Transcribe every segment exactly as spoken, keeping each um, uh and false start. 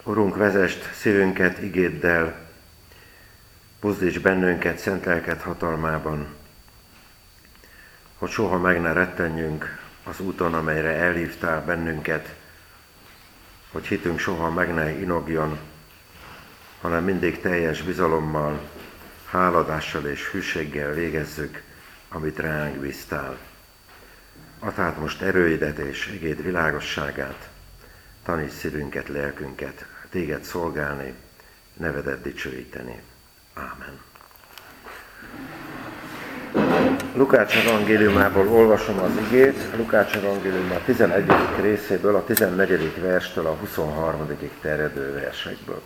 Urunk, vezest szívünket igéddel, buzdíts bennünket szent lelked hatalmában, hogy soha meg ne rettenjünk az úton, amelyre elhívtál bennünket, hogy hitünk soha meg ne inogjon, hanem mindig teljes bizalommal, háladással és hűséggel végezzük, amit ránk bíztál. Add át most erőidet és igéd világosságát, taníts szívünket, lelkünket, téged szolgálni, nevedet dicsőíteni. Ámen. Lukács evangéliumából olvasom az igét, Lukács evangélium a tizenegyedik részéből, a tizennegyedik verstől a huszonharmadikig terjedő versekből.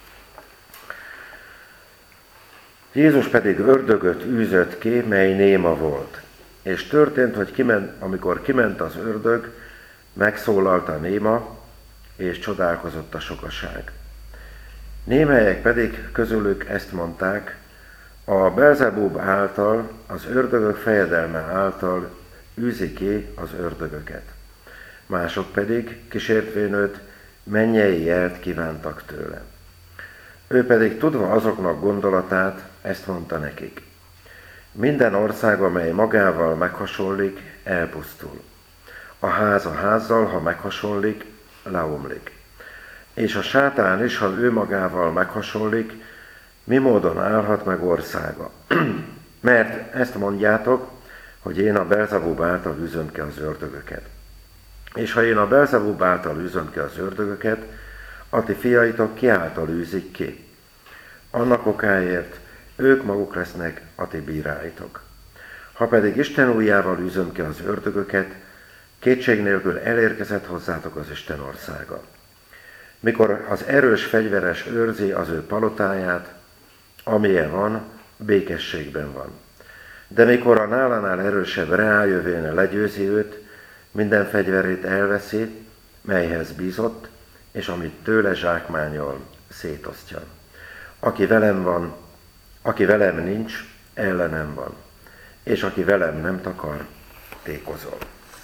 Jézus pedig ördögöt űzött ki, mely néma volt. És történt, hogy kiment, amikor kiment az ördög, megszólalt a néma, és csodálkozott a sokaság. Némelyek pedig közülük ezt mondták, a Belzebub által, az ördögök fejedelme által űzi ki az ördögöket. Mások pedig, kísértvén őt, mennyei jelt kívántak tőle. Ő pedig tudva azoknak gondolatát, ezt mondta nekik. Minden ország, amely magával meghasonlik, elpusztul. A ház a házzal, ha meghasonlik, leomlik. És a sátán is, ha ő magával meghasonlik, mi módon állhat meg országa? Mert ezt mondjátok, hogy én a Belzebub által űzöm ki az ördögöket. És ha én a Belzebub által űzöm ki az ördögöket, a ti fiaitok ki által űzik ki? Annak okáért ők maguk lesznek a ti bíráitok. Ha pedig Isten ujjával űzöm ki az ördögöket, kétség nélkül elérkezett hozzátok az Isten országa. Mikor az erős fegyveres őrzi az ő palotáját, amilyen van, békességben van. De mikor a nálánál erősebb rájövén legyőzi őt, minden fegyverét elveszi, melyhez bízott, és amit tőle zsákmányol, szétosztja. Aki velem van, aki velem nincs, ellenem van, és aki velem nem takar, tékozol.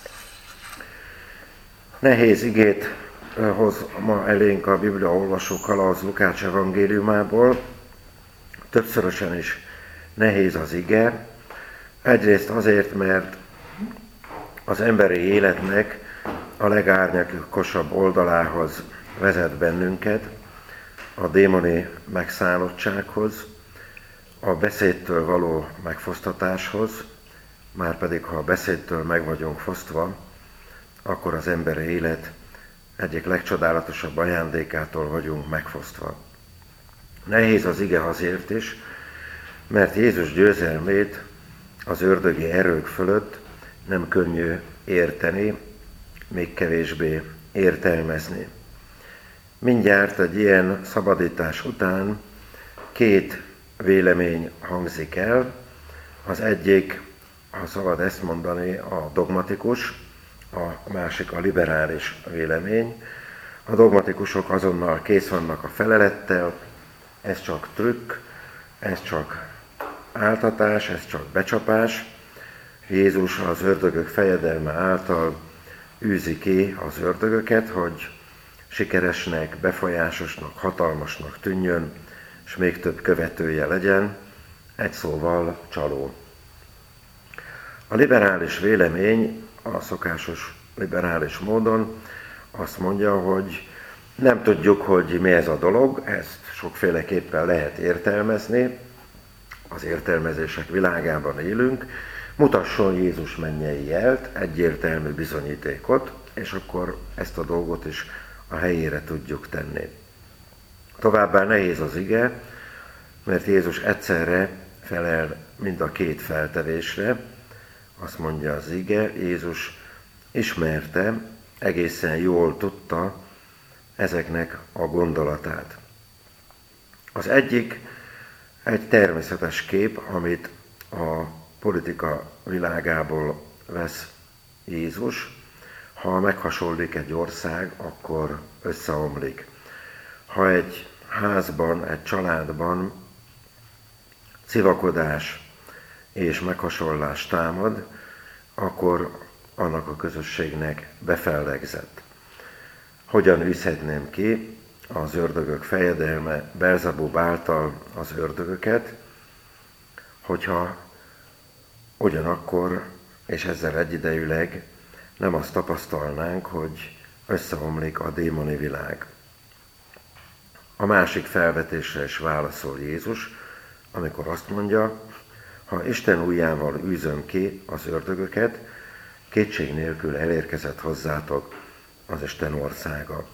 Nehéz igét hoz ma elénk a Biblia olvasó kalauz Lukács evangéliumából. Többszörösen is nehéz az ige. Egyrészt azért, mert az emberi életnek a legárnyakosabb oldalához vezet bennünket, a démoni megszállottsághoz, a beszédtől való megfosztatáshoz, márpedig ha a beszédtől meg vagyunk fosztva, akkor az emberi élet egyik legcsodálatosabb ajándékától vagyunk megfosztva. Nehéz az ige azért is, mert Jézus győzelmét az ördögi erők fölött nem könnyű érteni, még kevésbé értelmezni. Mindjárt egy ilyen szabadítás után két vélemény hangzik el. Az egyik, ha szabad ezt mondani, a dogmatikus, a másik a liberális vélemény. A dogmatikusok azonnal kész vannak a felelettel, ez csak trükk, ez csak áltatás, ez csak becsapás. Jézus az ördögök fejedelme által űzi ki az ördögöket, hogy sikeresnek, befolyásosnak, hatalmasnak tűnjön, és még több követője legyen, egy szóval csaló. A liberális vélemény a szokásos liberális módon azt mondja, hogy nem tudjuk, hogy mi ez a dolog, ezt sokféleképpen lehet értelmezni, az értelmezések világában élünk, mutasson Jézus mennyei jelt, egyértelmű bizonyítékot, és akkor ezt a dolgot is a helyére tudjuk tenni. Továbbá nehéz az ige, mert Jézus egyszerre felel mind a két feltevésre. Azt mondja az ige, Jézus ismerte, egészen jól tudta ezeknek a gondolatát. Az egyik egy természetes kép, amit a politika világából vesz Jézus. Ha meghasonlik egy ország, akkor összeomlik. Ha egy házban, egy családban civakodás és meghasonlás támad, akkor annak a közösségnek befellegzett. Hogyan űzhetném ki? az ördögök fejedelme Belzebub által az ördögöket, hogyha ugyanakkor, és ezzel egyidejűleg nem azt tapasztalnánk, hogy összeomlik a démoni világ. A másik felvetésre is válaszol Jézus, amikor azt mondja, ha Isten ujjával űzöm ki az ördögöket, kétség nélkül elérkezett hozzátok az Isten országa.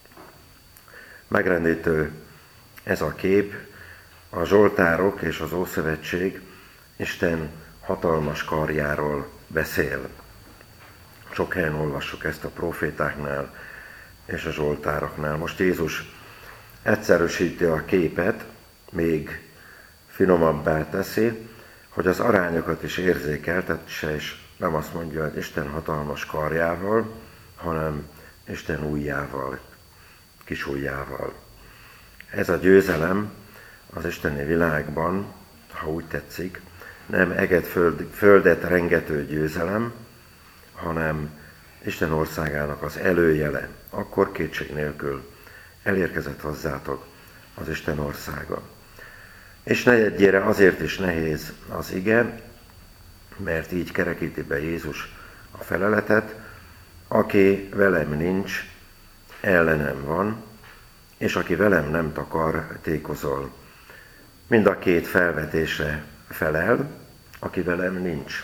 Megrendítő ez a kép, a zsoltárok és az Ószövetség Isten hatalmas karjáról beszél. Sok helyen olvassuk ezt a profétáknál és a zsoltároknál. Most Jézus egyszerűsíti a képet, még finomabbá teszi, hogy az arányokat is érzékeltesse, és nem azt mondja, hogy Isten hatalmas karjával, hanem Isten ujjával, kis ujjával. Ez a győzelem az isteni világban, ha úgy tetszik, nem eget föld, földet rengető győzelem, hanem Isten országának az előjele. Akkor kétség nélkül elérkezett hozzátok az Isten országa. És negyedjére azért is nehéz az ige, mert így kerekíti be Jézus a feleletet, aki velem nincs, ellenem van, és aki velem nem takar, tékozol. Mind a két felvetésre felel, aki velem nincs.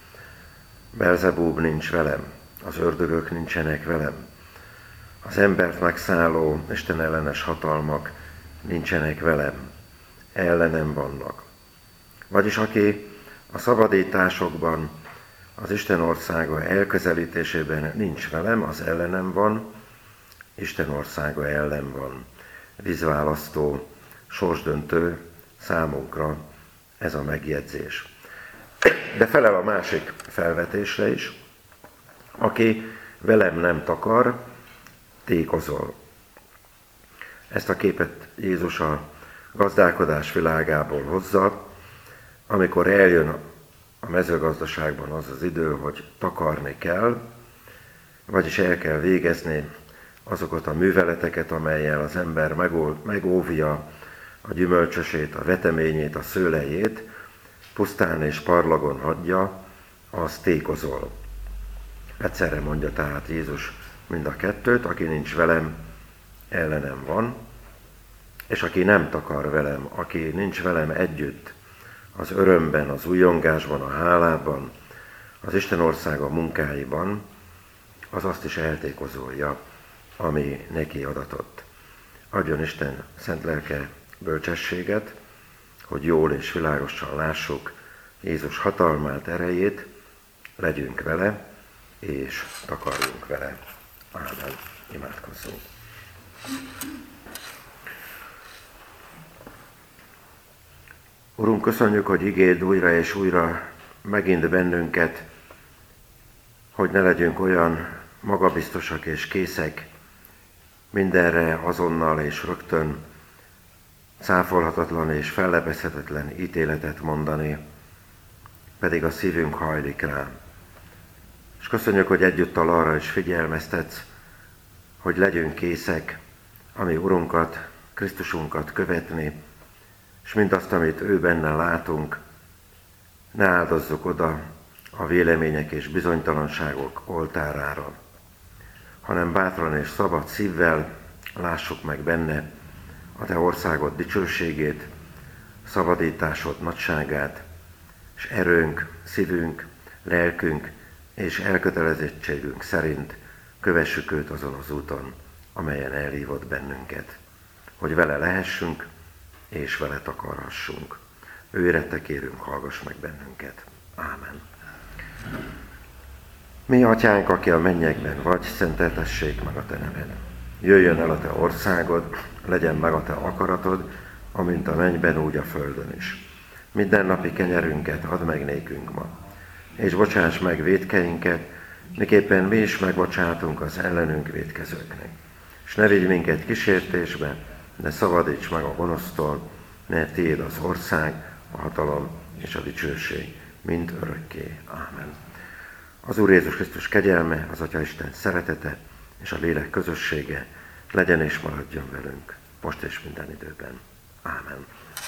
Belzebub nincs velem, az ördögök nincsenek velem, az embert megszálló Isten ellenes hatalmak nincsenek velem, ellenem vannak. Vagyis aki a szabadításokban, az Isten országa elközelítésében nincs velem, az ellenem van, Isten országa ellen van. Vízválasztó, sorsdöntő számunkra ez a megjegyzés. De felel a másik felvetésre is, aki velem nem takar, tékozol. Ezt a képet Jézus a gazdálkodás világából hozza, amikor eljön a mezőgazdaságban az az idő, hogy takarni kell, vagyis el kell végezni azokat a műveleteket, amellyel az ember megóvja a gyümölcsösét, a veteményét, a szőlejét, pusztán és parlagon hagyja, az tékozol. Egyszerre mondja tehát Jézus mind a kettőt, aki nincs velem, ellenem van, és aki nem takar velem, aki nincs velem együtt, az örömben, az újongásban, a hálában, az Isten országa munkáiban, az azt is eltékozolja, ami neki adatott. Adjon Isten szent lelke bölcsességet, hogy jól és világosan lássuk Jézus hatalmát, erejét, legyünk vele, és takarjunk vele. Ámen. Imádkozzunk. Urunk, köszönjük, hogy igéd újra és újra megint bennünket, hogy ne legyünk olyan magabiztosak és készek mindenre azonnal és rögtön cáfolhatatlan és fellebezhetetlen ítéletet mondani, pedig a szívünk hajlik rá. És köszönjük, hogy egyúttal arra is figyelmeztetsz, hogy legyünk készek, ami Urunkat, Krisztusunkat követni, és mindazt, amit ő benne látunk, ne áldozzuk oda a vélemények és bizonytalanságok oltárára, hanem bátran és szabad szívvel lássuk meg benne a te országod dicsőségét, szabadításod nagyságát, és erőnk, szívünk, lelkünk és elkötelezettségünk szerint kövessük őt azon az úton, amelyen elhívott bennünket, hogy vele lehessünk, és vele takarhassunk. Őre te kérünk, hallgass meg bennünket. Ámen. Mi, Atyánk, aki a mennyekben vagy, szenteltessék meg a te neved. Jöjjön el a te országod, legyen meg a te akaratod, amint a mennyben, úgy a földön is. Mindennapi kenyerünket add meg nékünk ma, és bocsáss meg vétkeinket, miképpen mi is megbocsátunk az ellenünk vétkezőknek. És ne vigy minket kísértésbe, de szabadíts meg a gonosztól, mert tiéd az ország, a hatalom és a dicsőség, mind örökké. Ámen. Az Úr Jézus Krisztus kegyelme, az Atya Isten szeretete és a lélek közössége legyen és maradjon velünk, most és minden időben. Ámen.